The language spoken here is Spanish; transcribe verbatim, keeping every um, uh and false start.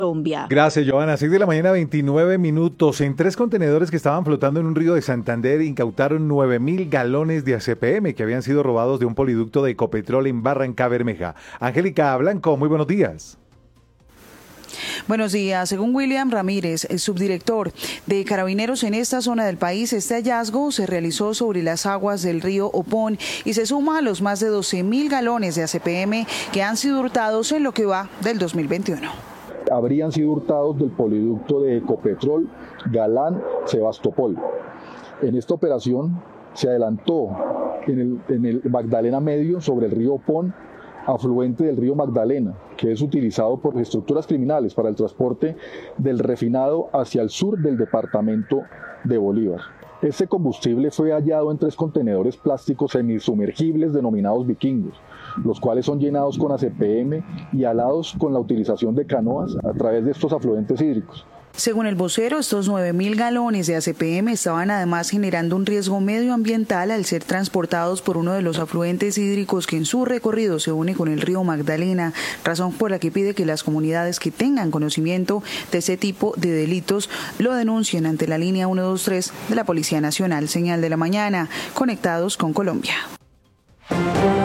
Colombia. Gracias, Joana. seis de la mañana, veintinueve minutos. En tres contenedores que estaban flotando en un río de Santander incautaron nueve mil galones de A C P M que habían sido robados de un poliducto de Ecopetrol en Barrancabermeja. Angélica Blanco, muy buenos días. Buenos días. Según William Ramírez, el subdirector de Carabineros en esta zona del país, este hallazgo se realizó sobre las aguas del río Opón y se suma a los más de doce mil galones de A C P M que han sido hurtados en lo que va del dos mil veintiuno. Habrían sido hurtados del poliducto de Ecopetrol Galán Sebastopol. En esta operación se adelantó en el, en el Magdalena Medio sobre el río Opón, afluente del río Magdalena, que es utilizado por estructuras criminales para el transporte del refinado hacia el sur del departamento de Bolívar. Este combustible fue hallado en tres contenedores plásticos semisumergibles denominados vikingos, los cuales son llenados con A C P M y alados con la utilización de canoas a través de estos afluentes hídricos. Según el vocero, estos nueve mil galones de A C P M estaban además generando un riesgo medioambiental al ser transportados por uno de los afluentes hídricos que en su recorrido se une con el río Magdalena, razón por la que pide que las comunidades que tengan conocimiento de ese tipo de delitos lo denuncien ante la línea ciento veintitrés de la Policía Nacional. Señal de la mañana, conectados con Colombia.